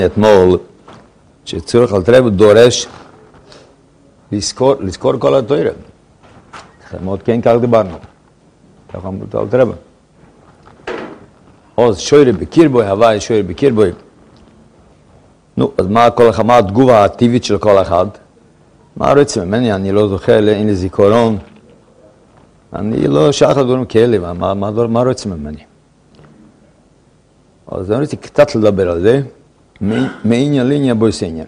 אתמול, שצורך על תראה דורש לזכור כל התורה. זה מאוד כן כך דיברנו. ככה אמרת על תראה. אז שוירי בקיר בוי, הוואי שוירי בקיר בוי. נו, אז מה התגובה הטבעית של כל אחד? מה רוצים ממני? אני לא זוכר, אין לי זיכרון. אני לא שייך לדברים כאלה, מה רוצים ממני? אז אני רוצה קצת לדבר על זה, מעניין ליניה בויס עניין.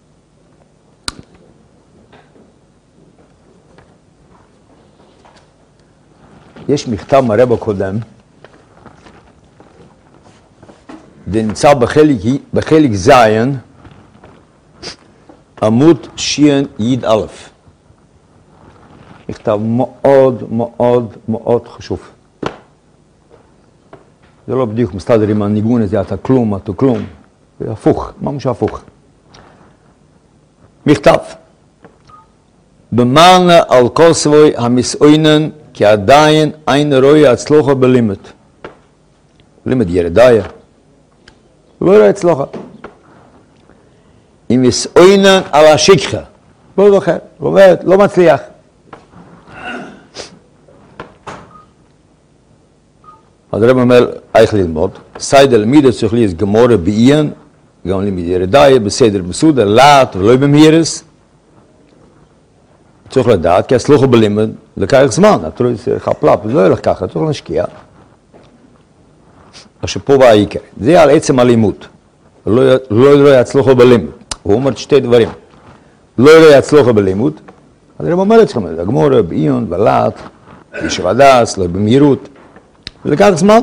יש מכתב מהרב הקודם, זה נמצא בחלק זין, עמוד שיין יד א'. מכתב מאוד מאוד מאוד חשוב. זה לא בדיוק מסתדר עם הניגון הזה, אתה כלום, זה הפוך, ממש הפוך. מכתב. במענה על כל סבוי המסעוינן, כי עדיין אין רואה הצלוחה בלימד. לימד ירדאיה. לא רואה הצלוחה. אם מסעוינן על השיקחה. לא זוכר, לומד, לא מצליח. אז הרב אומר, איך ללמוד? סיידר למידה צריך להיות גמורה בעיין, גם לימד ירדאיה, בסדר בסודר, לאט ולא במהירס. צריך לדעת, כי הסלוחה בלימד, לקח זמן, אתה רואה, זה חפלפ, זה לא ילך ככה, צריך להשקיע. עכשיו פה בא העיקר, זה על עצם הלימוד. לא יראה הצלוחה בלימוד. הוא אומר שתי דברים. לא יראה הצלוחה בלימוד, אז הרב אומר אצלכם, הגמורה בעיון, בלאט, בשבדס, לא במהירות. ולקח זמן.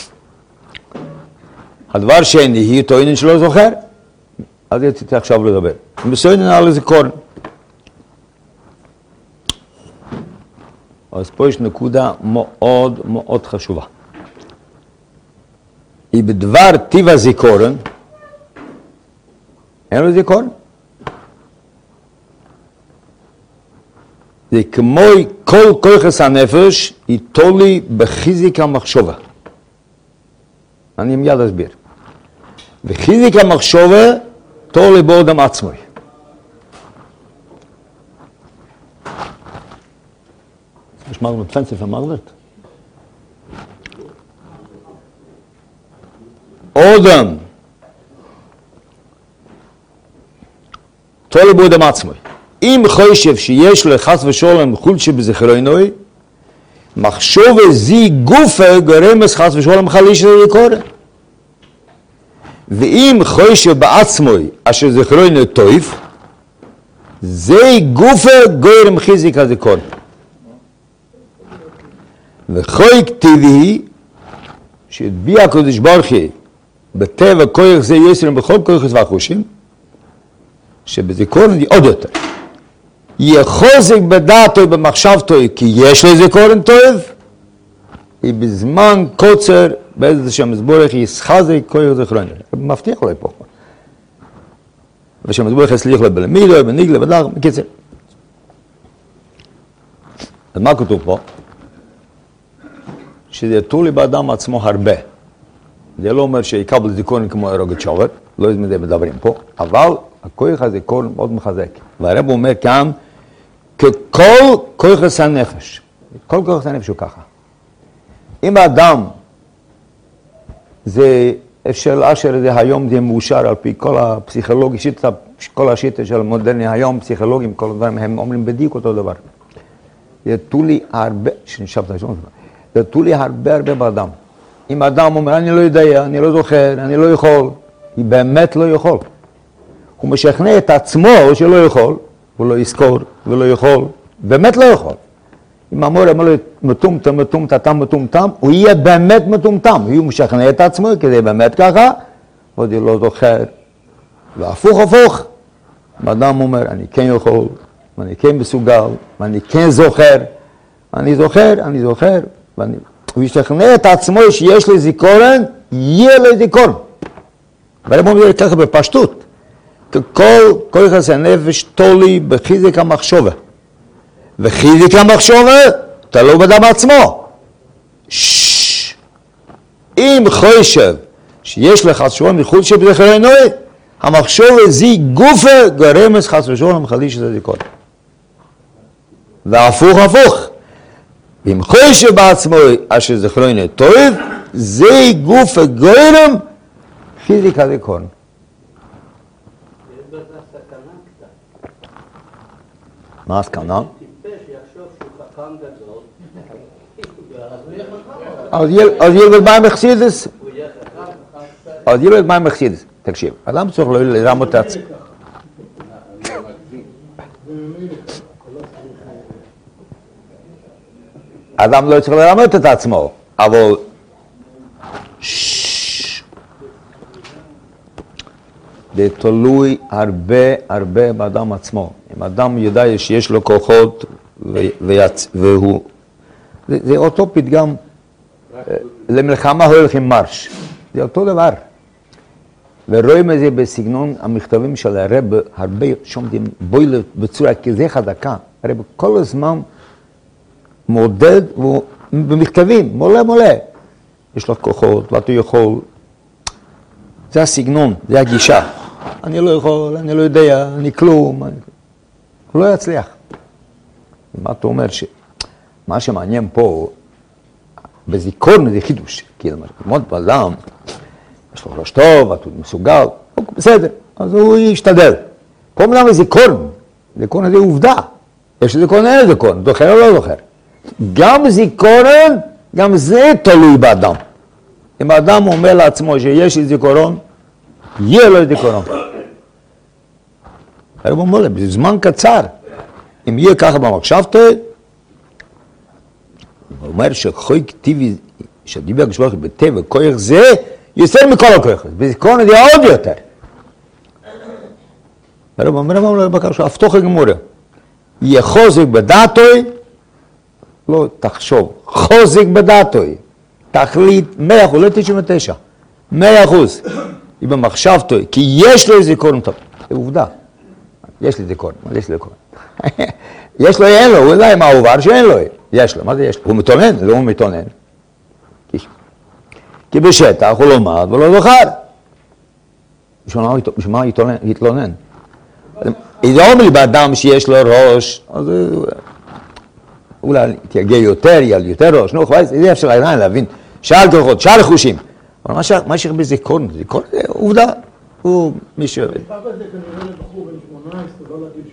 הדבר שני, היא טוענת שלא זוכר, אז יצאתי עכשיו לדבר. בסוינן על איזה קורן. אז פה יש נקודה מאוד מאוד חשובה. היא בדבר טיב הזיכורן, אין לו זיכורן? זה כמו כל כוחס הנפש, היא תולי בחיזיק המחשבה. אני מיד אסביר. וחיזיק המחשבה, תולי באודם עצמוי. יש מגנות פנסף המגנות? אודם, תולי באודם עצמוי. אם חושב שיש לו חס ושולם חול שבזכרונוי, מחשוב זי גופה גרמס חס ושולם חליש לזיכורן. ואם חושב בעצמוי אשר זכרונוי טויף, זי גופה גרם חיזיק הזיכורן. וחוי כתיבי, שהטביע הקדוש ברוך הוא בטבע כוח זה יסרם בכל כוחס והחושים, שבזיכורן היא עוד יותר. יהיה חוזק בדעתו במחשבתו כי יש לו זיכורן טוב, היא בזמן קוצר, באיזה שם מזבורך יסחזק כוח זיכרון. מבטיח לו פה. ושמזבורך יסליח לו בלמידו, בניגלה, בדרך, בקיצר. אז מה כתוב פה? שזה תולי באדם עצמו הרבה. זה לא אומר שיקבל זיכורן כמו הרוגת שובר, לא יודעים מזה מדברים פה, אבל הכוח הזיכורן מאוד מחזק. והרב אומר כאן, ככל כוחס הנפש, כל כוחס הנפש הוא ככה. אם האדם, זה אפשר לאשר את זה היום, זה מאושר על פי כל הפסיכולוגיה, כל השיטה של המודרני היום, פסיכולוגים, כל הדברים, הם אומרים בדיוק אותו דבר. זה תולי הרבה, זה תולי הרבה באדם. אם האדם אומר, אני לא יודע, אני לא זוכר, אני לא יכול, היא באמת לא יכול. הוא משכנע את עצמו שלא יכול, הוא לא יזכור ולא יכול, באמת לא יכול. אם אמר לו מטומטם, הוא יהיה באמת מטומטם, הוא משכנע את עצמו, כי זה באמת ככה, עוד הוא לא זוכר. והפוך, האדם אומר, אני כן יכול, אני כן מסוגל, ואני כן זוכר, אני זוכר, הוא ישכנע את עצמו שיש לי זיכורן, יהיה לי זיכורן. והרב אומר ככה בפשטות, כל כוחס הנפש תולי בחיזיק המחשבה. וחיזיק המחשבה תלוי באדם עצמו. אם חושב שיש לך שורה מחוץ שבזכרונוי, המחשוב זי גופה גרמס חס ושלום חליש את הזיכרון. והפוך הפוך. אם חושב בעצמו אשר זיכרון טוב, זי גופה גרם חיזיק הזיכרון. מה הסכנה? אז ילד מה מחסידס? אז ילד מה מחסידס? תקשיב, אדם צריך לרמות את עצמו. אדם לא צריך לרמות את עצמו, אבל זה תלוי הרבה באדם עצמו. אם אדם יודע שיש לו כוחות והוא... זה אותו פתגם, למלחמה הולך עם מרש. זה אותו דבר. ורואים את זה בסגנון המכתבים של הרב, הרבה שומעים בוילה בצורה כזה חזקה. הרב כל הזמן מודד במכתבים, מולה. יש לו כוחות, ואתה יכול. זה הסגנון, זה הגישה. אני לא יכול, אני לא יודע, אני כלום. הוא לא יצליח. מה אתה אומר מה שמעניין פה, בזיכרון זה חידוש. כי למרות באדם, יש לו ראש טוב, אתה מסוגל, בסדר, אז הוא ישתדל. פה מדם בזיכרון, זיכרון זה עובדה. יש זיכרון, אין זיכרון, זוכר או לא זוכר. גם זיכרון, גם זה תלוי באדם. אם האדם אומר לעצמו שיש לי זיכרון, יהיה לו זיכרון. הרב אומר, בזמן קצר, אם יהיה ככה במחשבתו, הוא אומר שכוי כתיבי, שדיבר כשבח בטבע, כוח זה, יותר מכל הכוח. בזיכרון זה עוד יותר. הרב אומר בקשה, הפתוח הגמורה. יהיה חוזק בדעתוי, לא תחשוב, חוזק בדעתוי. תחליט 100%, לא 99, 100%. היא במחשבתו, כי יש לו זיכרון טוב. זה עובדה. יש לי זיכרון, מה יש לי זיכרון? יש לו, אין לו, הוא יודע מה הוא עבר שאין לו. יש לו, מה זה יש לו? הוא מתונן, לא הוא מתונן. כי בשטח הוא לומד ולא זוכר. בשביל מה יתלונן? אם זה אומר לי באדם שיש לו ראש, אז אולי תגיע יותר, יהיה יותר ראש, נו, זה אפשר להבין. שאל כוחות, שאל חושים. אבל מה שיש בזיכרון? זיכרון זה עובדה. הוא מישהו... פאפה זה כנראה לבחור בן 18, לא להגיד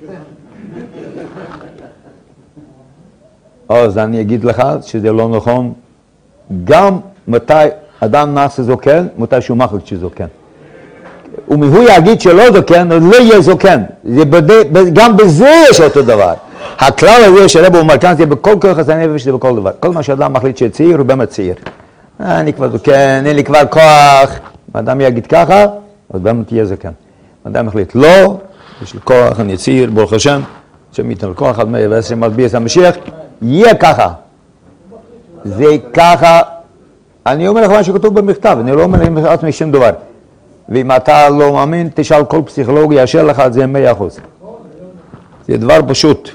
שמה. אז אני אגיד לך שזה לא נכון. גם מתי אדם נעשה זוקן, מתי שהוא מחק שזוקן. הוא יגיד שלא זוקן, אז לא יהיה זוקן. גם בזה יש אותו דבר. הכלל הזה שהרב אומר כאן, זה בכל כוח הנפש, זה בכל דבר. כל מה שאדם מחליט שצעיר, הוא באמת צעיר. אני כבר זוקן, אין לי כבר כוח. אדם יגיד ככה, אז באמת תהיה זקן. אדם מחליט לא, יש לי כוח, אני צעיר, ברוך השם, שמיתן כוח עד 120 מטביע את המשיח, יהיה ככה. זה ככה. אני אומר לך מה שכתוב במכתב, אני לא אומר לך עצמי שום דבר. ואם אתה לא מאמין, תשאל כל פסיכולוג, יאשר לך את זה 100%. זה דבר פשוט.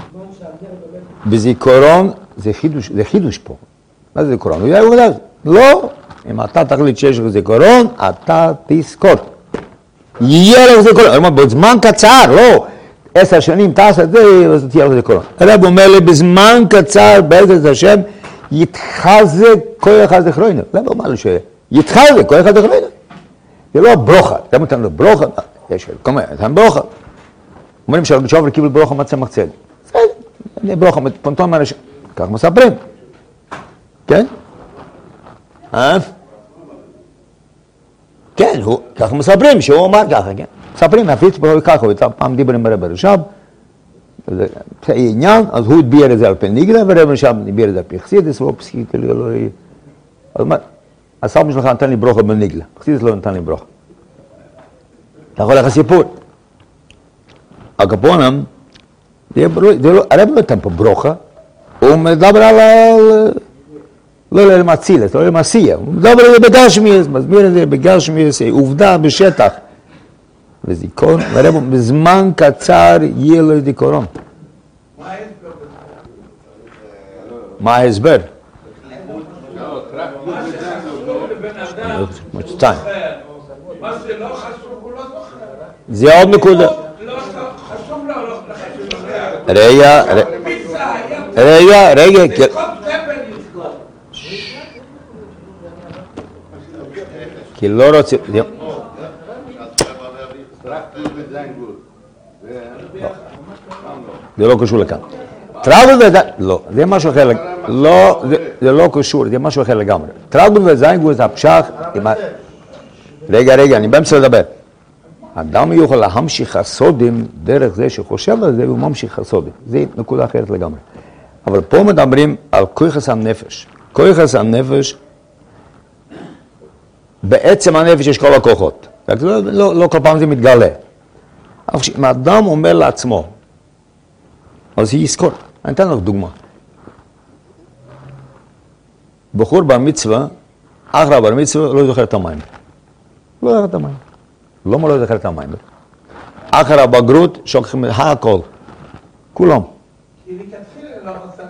בזיכרון, זה חידוש פה. מה זה זיכרון? הוא יודע, לא. אם אתה תחליט שיש לך זיכרון, אתה תזכור. יהיה לך זיכרון. הוא אומר, בזמן קצר, לא. 10 שנים תעשה את זה, אז תהיה לך זיכרון. הרב אומר לי, בזמן קצר, בעזרת השם, יתחזק כוח הזיכרון. למה הוא אומר לי שיתחזק כוח הזיכרון? זה לא ברוכה. אתה נותן לו ברוכה, יש כל מיני, נתן ברוכה. אומרים שהרבי שובר קיבל ברוכה מצמח צדק. זה ברוכה, פונטון מהאנשים. כך מספרים. כן? כן, ככה מספרים שהוא אמר ככה, כן? מספרים, הפיץ בו ככה, הוא פעם דיבר עם הרב רשב, זה עניין, אז הוא הדביר את זה על פי ניגלה, והרב רשב הדביר את זה על פי חסידס, לא פסיכית, אז הוא אומר, הסבא שלך נתן לי ברוכה בניגלה, חסידס לא נתן לי ברוכה. אתה יכול לך סיפור. הקפונם, הרב נתן פה ברוכה, הוא מדבר על... לא למציל, לא למסיע, הוא מדבר על זה בגשמיאס, מסביר את זה בגשמיאס, עובדה בשטח. וזיכרון, והרב בזמן קצר יהיה לו זיכרון. מה ההסבר? מה שלא חשוב הוא לא זוכר. זה עוד נקודה. רגע, כי לא רוצה... זה לא קשור לכאן. טראבל וזיינגוט, לא, זה משהו אחר, לא, זה לא קשור, זה משהו אחר לגמרי. טראבל וזיינגוט זה הפשח, רגע, אני באמצע לדבר. אדם יוכל להמשיך הסודים דרך זה שחושב על זה, והוא ממשיך הסודים. זה נקודה אחרת לגמרי. אבל פה מדברים על כוחס הנפש. כוחס הנפש, בעצם הנפש יש כל הכוחות. לא כל פעם זה מתגלה. אבל אם אדם אומר לעצמו, אז היא יזכור. אני אתן לך דוגמה. בחור בר מצווה, אחרי בר מצווה, לא זוכר את המים. לא זוכר את המים. למה לא זוכר את המים? אחרי הבגרות, שוכחים הכל. כולם. כי לכתחילה לא רוצה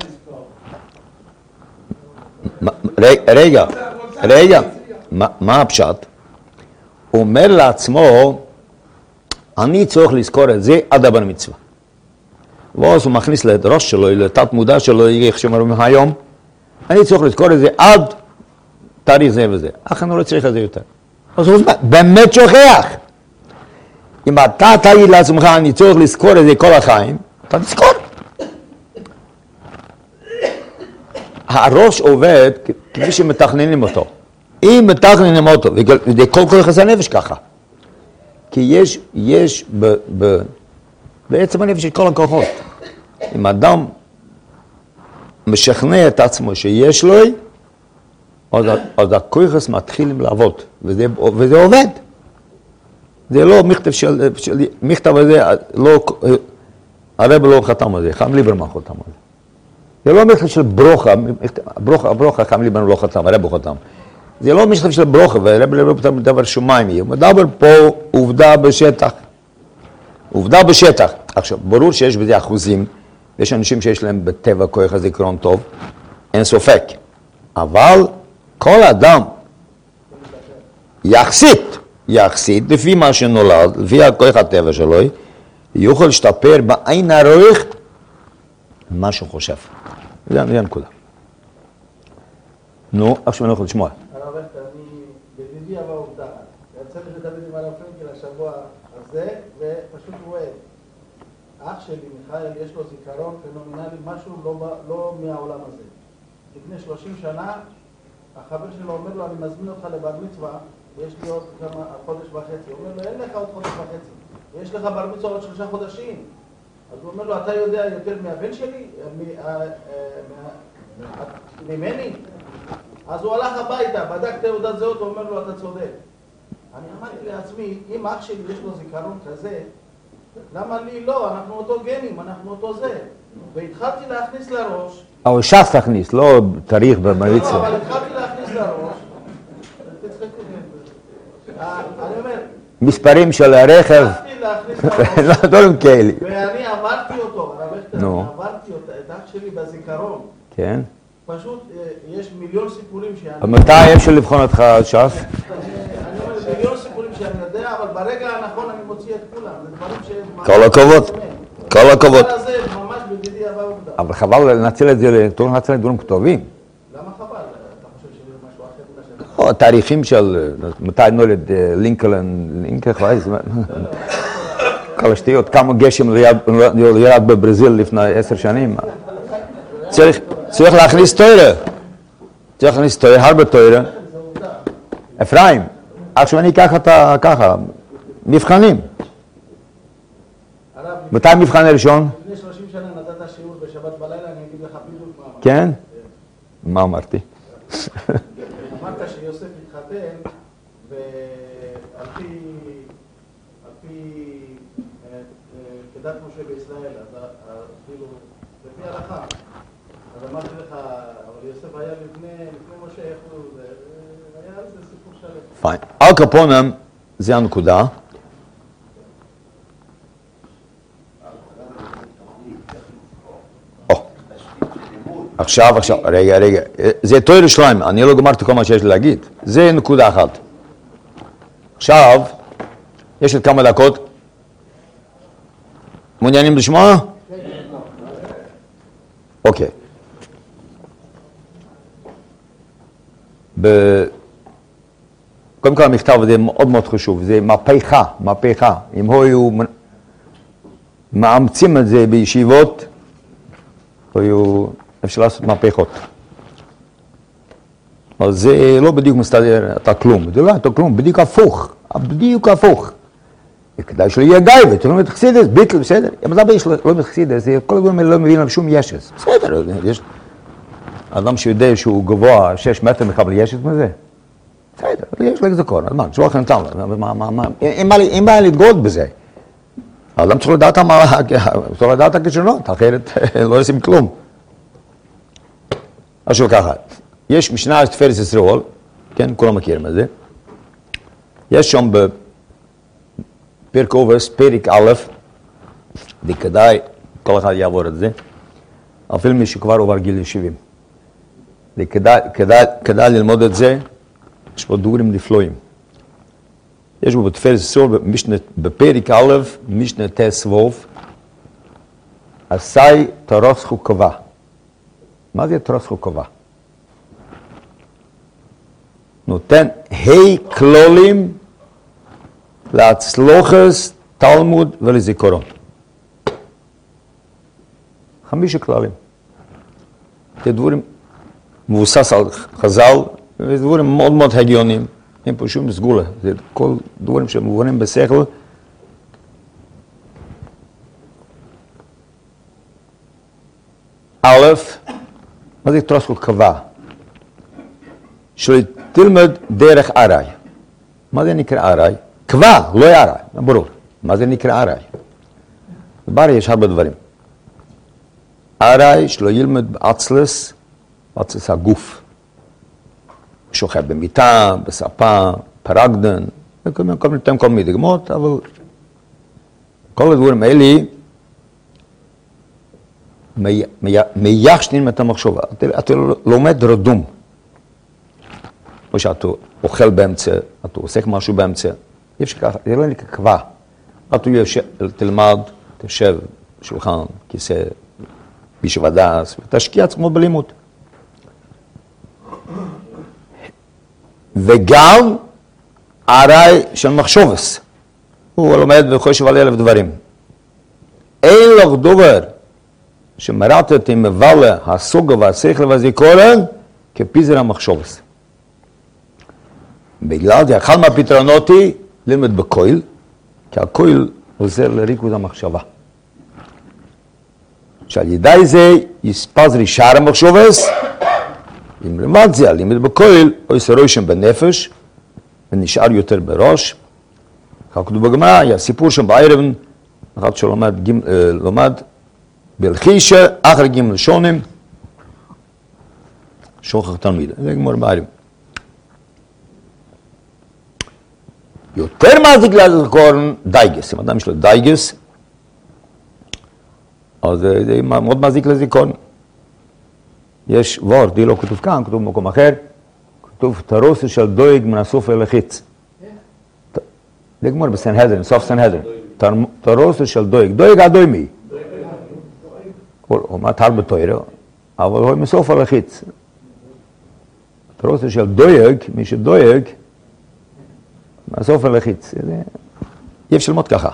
לזכור. רגע. מה הפשט? הוא אומר לעצמו, אני צריך לזכור את זה עד הבר מצווה. ואז הוא מכניס לראש שלו, לתת מודע שלו, איך שאומרים היום, אני צריך לזכור את זה עד תאריך זה וזה. אך אני לא צריך את זה יותר. אז הוא באמת שוכח. אם אתה תגיד לעצמך, אני צריך לזכור את זה כל החיים, אתה תזכור. הראש עובד כפי שמתכננים אותו. אם מתכננים אותו, וזה כל כוח הנפש ככה. כי יש בעצם הנפש של כל הכוחות. אם אדם משכנע את עצמו שיש לו, אז הכוחס מתחילים לעבוד, וזה עובד. זה לא מכתב הזה, הרב לא חתם על זה, חיים ליברמן חתם על זה. זה לא מכתב של ברוכה, חיים ליברמן לא חתם, הרב הוא חתם. זה לא מכתב של ברוכה, והרב לא חתם דבר שומיים יהיה. מדבר פה עובדה בשטח. עכשיו, ברור שיש בזה אחוזים, יש אנשים שיש להם בטבע כוח הזיכרון טוב, אין ספק. אבל כל אדם, יחסית, לפי מה שנולד, לפי הכוח הטבע שלו, יוכל להשתפר בעין הרוח מה שהוא חושב. זה הנקודה. נו, עכשיו אני יכול לשמוע. הרב הכטר, אני בדידי אבל עובדה. יצא לי לדבר עם הרב פרנקל השבוע הזה, ופשוט רואה. אח שלי, מיכאל, יש לו זיכרון פנומנלי, משהו לא מהעולם הזה. לפני 30 שנה, החבר שלו אומר לו, אני מזמין אותך לבר מצווה, ויש לי עוד כמה חודש וחצי. הוא אומר לו, אין לך עוד חודש וחצי. יש לך בר מצווה עוד 3 חודשים. אז הוא אומר לו, אתה יודע יותר מהבן שלי? ממני? אז הוא הלך הביתה, בדק תעודת זהות, הוא אומר לו, אתה צודק. אני אמרתי לעצמי, אם אח שלי יש לו זיכרון כזה, למה לי לא? אנחנו אותו גנים, אנחנו אותו זה. והתחלתי להכניס לראש. אבל ש"ס תכניס, לא תאריך במריצה. לא, אבל התחלתי להכניס לראש. אני אומר... מספרים של הרכב. התחלתי להכניס לראש. לא, דברים כאלה. ואני עברתי אותו, עברתי את אח שלי בזיכרון. כן. פשוט יש מיליון סיפורים שאני... מתי אפשר לבחון אותך ש"ס? אני אומר, מיליון סיפורים שאני יודע, אבל ברגע הנכון אני מוציא את כולם. זה דברים שהם... כל הכבוד. כל הכבוד. הדבר הזה ממש בדידי הבא עובדה. אבל חבל לנצל את זה, לנצל את דברים כתובים. למה חבל? אתה חושב שזה משהו אחר? או תאריכים של מתי נולד לינקולן, כל השטויות, כמה גשם ירד בברזיל לפני 10 שנים. צריך להכניס תורה. צריך להכניס תורה, הרבה תורה. אפרים, עכשיו אני אקח אותה ככה, מבחנים. מתי המבחן הראשון? לפני 30 שנה נתת שיעור בשבת בלילה, אני אגיד לך בדיוק מה אמרת. כן? מה אמרתי? אמרת שיוסף התחתן, ועל פי כדת משה בישראל, אז כאילו, לפי הלכה. אז אמרתי לך, אבל יוסף היה לפני משה, איך הוא, היה על זה סיפור שלם. פיין. אל קפונם, זה הנקודה. עכשיו, רגע, זה תורה שלהם, אני לא גמרתי כל מה שיש לי להגיד, זה נקודה אחת. עכשיו, יש עוד כמה דקות, מעוניינים לשמוע? אוקיי. קודם כל המכתב הזה מאוד מאוד חשוב, זה מהפכה. אם היו מאמצים את זה בישיבות, היו אפשר לעשות מהפכות. אבל זה לא בדיוק מסתדר, אתה כלום. זה לא אתה כלום, בדיוק הפוך. כדאי שלא יהיה גאיבה, אתה לא מבין חסידס, ביטל, בסדר. אם זה יש לא מבין חסידס, כל הדברים האלה לא מבין על שום ישס. בסדר, יש אדם שיודע שהוא גבוה 6 מטר מקבל ישס מזה. בסדר, יש לך זכור, אז מה, שואל לכם נתן לה, אין בעיה להתגוד בזה. האדם צריך לדעת הכישרונות, אחרת לא עושים כלום. משהו ככה, יש משנה תפארת ישראל, כן, כולם מכירים את זה. יש שם בפרק אובס, פרק א', וכדאי כל אחד יעבור את זה, אפילו מי שכבר עובר גיל 70. וכדאי ללמוד את זה, יש פה דברים נפלאים. יש בו בתפארת ישראל, בפרק א', משנה תסבוב, עשי תרוס חוקבה. מה זה תרוס חוקבה? נותן כלולים להצלוחס, תלמוד ולזיכרון. 5 כללים. זה דברים מבוסס על חז"ל, וזה דברים מאוד מאוד הגיוניים. אין פה שום סגולה. זה כל דברים שמובנים בשכל. א', מה זה תרוס חוקבה? שתלמד דרך ארעי. מה זה נקרא ארעי? קבע, לא ארעי, ברור. מה זה נקרא ארעי? בבריא יש הרבה דברים. ארעי שלא ילמד באצלס הגוף. שוכב במיטה, בספה, פרגדן, כל מיני דגמות, אבל כל הדברים האלה מייחשנים את המחשבה. אתה לומד רדום. או שאתה אוכל באמצע, אתה עוסק משהו באמצע. זה לא נקרא קבע. אתה תלמד, תשב בשולחן, כיסא, בישיבת דעת, ותשקיע עצמו בלימוד. וגם ארעי של מחשובס. הוא לומד וחושב על 1000 דברים. אין לך דבר שמרתת עם מבלה, הסוגה והשכל והזיכרון, כפיזר המחשובס. בגלל זה, אחד מהפתרונות היא ללמד בכויל, כי הכויל עוזר לריכוז המחשבה. שעל ידי זה יספז שאר המחשובס, אם למד זה, ללמד בכויל, או עושה רושם בנפש, ונשאר יותר בראש. אחר כתוב בגמרא, היה סיפור שם בערב, אחד שלומד בלחישה, אחר ג' שונים, שוכח תלמיד. זה גמור בערב. יותר מזיק לזיכרון דייגס. אם אדם יש לו דייגס, אז זה מאוד מזיק לזיכרון. יש וורד, זה לא כתוב כאן, כתוב במקום אחר, כתוב תרוסה של דויג מן הסוף אל החיץ. זה גמור בסנהדרין, סוף סנהדרין. תרוסה של דויג. דויג הדוימי. הוא מתר בתוירה, אבל הוא מסוף אל החיץ. תרוסה של דויג, מי שדויג, מהסוף אל החיץ. אי אפשר ללמוד ככה.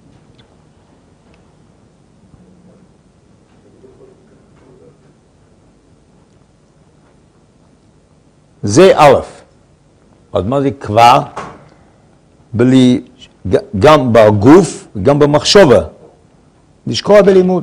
זה א', אז מה זה קבע? גם בגוף, גם במחשבה. לשקוע בלימוד.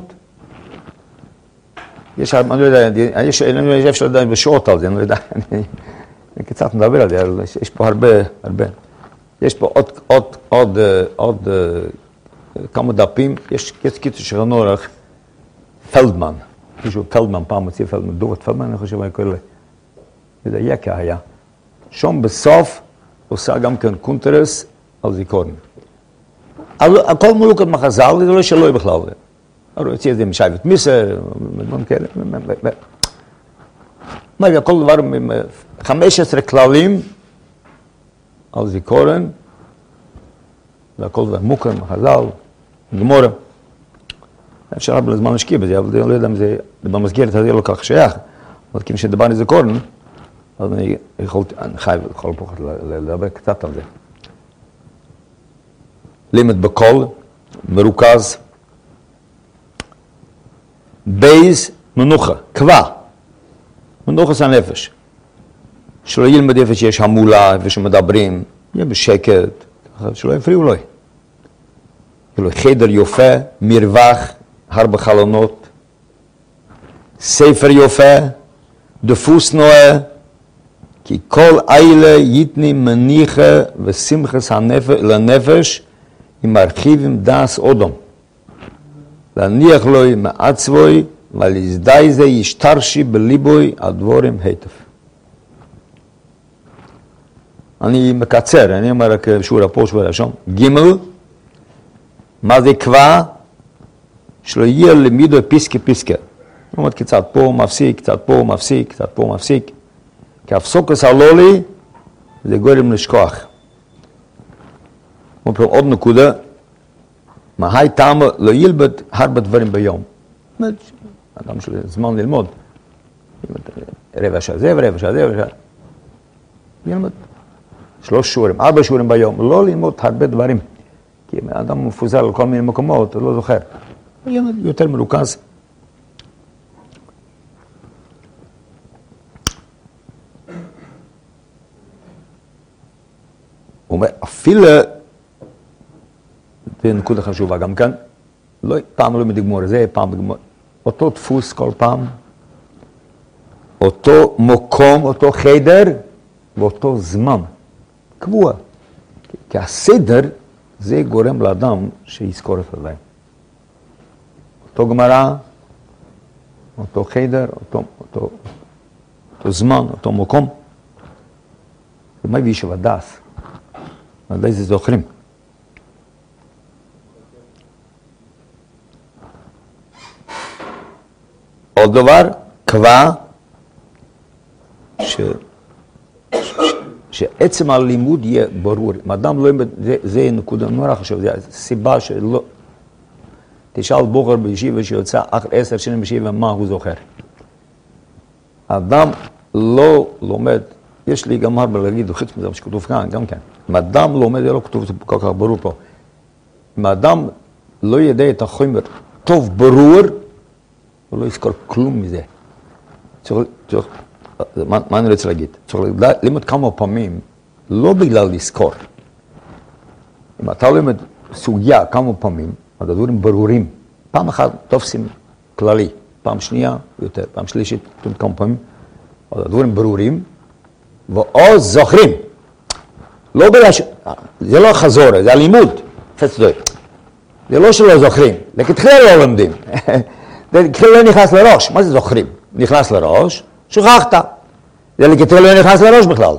יש, אני לא יודע, יש אפשר לדעת בשעות על זה, אני לא יודע, אני קצת מדבר על זה, יש פה הרבה. יש פה עוד כמה דפים, יש קיצור שקראנו לך פלדמן, מישהו פלדמן, פעם מוציא פלדמן, דורת פלדמן, אני חושב, אני קורא לה, זה יקה היה. שם בסוף עושה גם כן קונטרס על זיכרון. הכל מולוקת מחז"ל, זה לא שלוי בכלל. הוא הוציא את זה משייבת מיסר, דברים כאלה. כל דבר, 15 כללים על זיכרון, והכל דבר מוכר, מחז"ל, גמורה. אפשר בזמן להשקיע בזה, אבל אני לא יודע אם זה במסגרת הזה לא כך שייך. אבל כיוון שדבר איזה קורן, אז אני חייב לכל פחות לדבר קצת על זה. לימד בקול, מרוכז, בייז, מנוחה, קבע, מנוחה זה הנפש. שלא ילמד איפה שיש המולה, איפה שמדברים, יהיה בשקט, שלא יפריעו לו. יהיה לו חדר יופה, מרווח, הרבה חלונות, ספר יופה, דפוס נועה, כי כל אלה יתני מניחה ושמחס לנפש, עם מרחיבים דס אודום. להניח לו מעצבוי, ולזדי זה ישתרשי בליבוי הדבורים היטב. אני מקצר, אני אומר רק שיעור הפוש ולשון. ג' מה זה קבע? שלא יהיה למידו פיסקה. זאת אומרת, קצת פה מפסיק, קצת פה מפסיק, קצת פה מפסיק. כי הפסוקס הלולי זה גורם לשכוח. עוד נקודה, מהי טעם לא ילמד הרבה דברים ביום. אדם של זמן ללמוד. רבע שעה זה ורבע שעה זה ורבע שעה. ילמד 3 שיעורים, 4 שיעורים ביום. לא ללמוד הרבה דברים. כי אדם מפוזר על כל מיני מקומות, לא זוכר. ילמד יותר מרוכז. הוא אומר, אפילו, זה נקודה חשובה גם כאן, פעם לא מדגמור זה, פעם מדגמור, אותו דפוס כל פעם, אותו מקום, אותו חדר, ואותו זמן, קבוע. כי הסדר, זה גורם לאדם שיזכור את הדברים. אותו גמרא, אותו חדר, אותו זמן, אותו מקום. זה מה הביא שבדס. עדיין זה זוכרים. עוד דבר, קבע שעצם הלימוד יהיה ברור. אם אדם לא ילמד, זה נקודה נורא חשוב, זה סיבה שלא... תשאל בוחר בישיבה שיוצא 10 שנים בישיבה, מה הוא זוכר. אדם לא לומד, יש לי גם הרבה להגיד, חוץ מזה שכתוב כאן, גם כן. אם אדם לומד, זה לא כתוב כל כך ברור פה. אם אדם לא ידע את החומר טוב ברור, הוא לא יזכור כלום מזה. מה אני רוצה להגיד? צריך ללמוד כמה פעמים, לא בגלל לזכור. אם אתה לומד סוגיה כמה פעמים, הדברים ברורים. פעם אחת תופסים כללי, פעם שנייה יותר, פעם שלישית, כמה פעמים, הדברים ברורים, ועוד זוכרים. לא בגלל זה לא חזור, זה הלימוד. זה לא שלא זוכרים, לכתחילה לא לומדים. לכתחילה לא נכנס לראש. מה זה זוכרים? נכנס לראש, שכחת. זה לכתחילה לא נכנס לראש בכלל.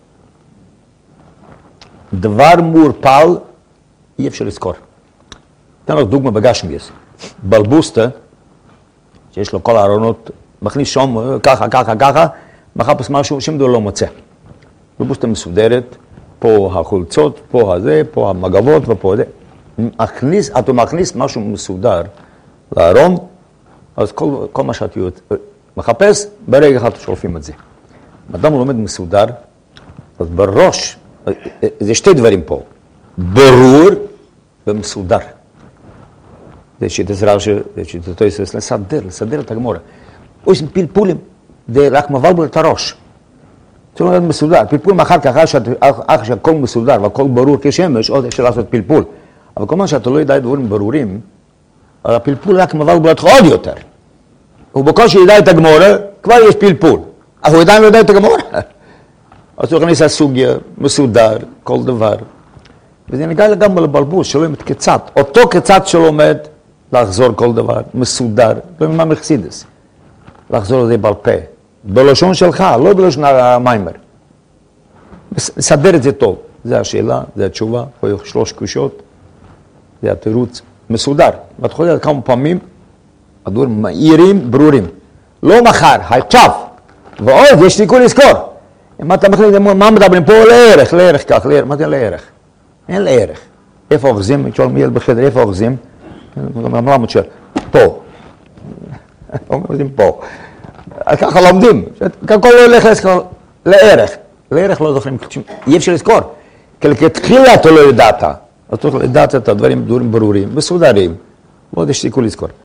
דבר מורפל, אי אפשר לזכור. אתן לך דוגמה בגשמיאס. בלבוסטה, שיש לו כל הארונות, מכניס שם ככה, מחפש משהו, שום דבר לא מוצא. בלבוסטה מסודרת, פה החולצות, פה הזה, פה המגבות ופה זה. אתה מכניס משהו מסודר לארון, אז כל מה שאתה מחפש, ברגע אחד שולפים את זה. אדם לומד מסודר, אז בראש, זה 2 דברים פה, ברור ומסודר. זה שיטת לסדר את הגמורה. עושים פלפולים, זה רק מבלבל את הראש. זה לא מסודר, פלפולים אחר כך, אחר שהכל מסודר והכל ברור כשמש, עוד אפשר לעשות פלפול. אבל כל מה שאתה לא יודע דברים ברורים, הפלפול רק מבלבל אותך עוד יותר. הוא בקושי ידע את הגמורה, כבר יש פלפול. אז הוא עדיין לא יודע את הגמורה. אז הוא נכנס לסוגיה, מסודר, כל דבר. וזה נגע גם לבלבול, שלומד קצת. אותו קצת שלומד, לחזור כל דבר, מסודר, לא ממה מחסידס. לחזור לזה בעל פה. בלשון שלך, לא בלשון המיימר. מסדר את זה טוב. זה השאלה, זה התשובה, פה יש 3 קושות, זה התירוץ מסודר. ואת יכולה לדעת כמה פעמים, הדברים מהירים, ברורים. לא מחר, עכשיו. ועוד, יש לי כל לזכור. אם אתה מחליט, מה מדברים פה? לערך כך, מה זה לערך? אין לערך. איפה אוחזים? שואל מילד בחדר, איפה אוחזים? למה שואל? פה. עומדים פה. אז ככה לומדים. הכל לא הולך לזכור לערך. לערך לא זוכרים, אי אפשר לזכור. כי לכתחילה אתה לא ידעת. אתה לא ידעת את הדברים ברורים, מסודרים. ועוד יש סיכוי לזכור.